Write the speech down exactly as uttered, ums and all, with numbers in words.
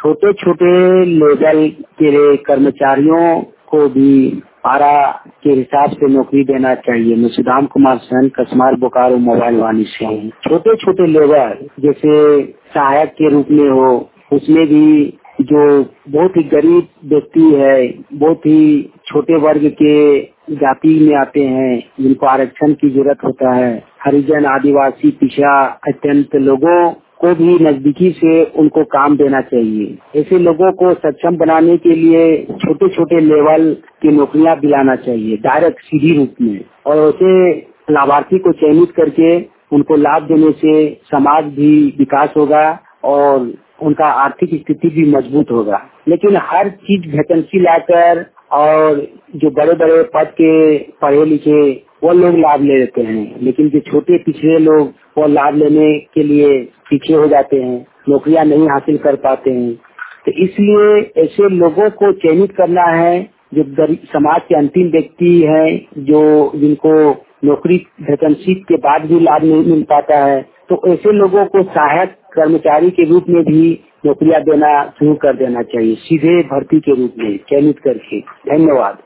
छोटे छोटे लेवल के कर्मचारियों को भी पारा के हिसाब से नौकरी देना चाहिए। मैं सुदाम कुमार सेन, कसमार बोकारो मोबाइल वाणी से हूँ। छोटे छोटे लेवल जैसे सहायक के रूप में हो, उसमें भी जो बहुत ही गरीब व्यक्ति है, बहुत ही छोटे वर्ग के जाति में आते हैं, जिनको आरक्षण की जरूरत होता है, हरिजन, आदिवासी, पिछड़ा अत्यंत लोगों को भी नजदीकी से उनको काम देना चाहिए। ऐसे लोगों को सक्षम बनाने के लिए छोटे छोटे लेवल की नौकरियां दिलाना चाहिए, डायरेक्ट सीधी रूप में। और ऐसे लाभार्थी को चयनित करके उनको लाभ देने से समाज भी विकास होगा और उनका आर्थिक स्थिति भी मजबूत होगा। लेकिन हर चीज वैकेंसी लाकर और जो बड़े बड़े पद के पढ़े लिखे वो लोग लाभ ले लेते हैं, लेकिन जो छोटे पिछड़े लोग वो लाभ लेने के लिए पीछे हो जाते हैं, नौकरियां नहीं हासिल कर पाते हैं। तो इसलिए ऐसे लोगों को चयनित करना है जो समाज के अंतिम व्यक्ति हैं, जो जिनको नौकरी वैकेंसी के बाद भी लाभ नहीं मिल पाता है। तो ऐसे लोगों को सहायक कर्मचारी के रूप में भी नौकरियां देना शुरू कर देना चाहिए, सीधे भर्ती के रूप में चयनित करके। धन्यवाद।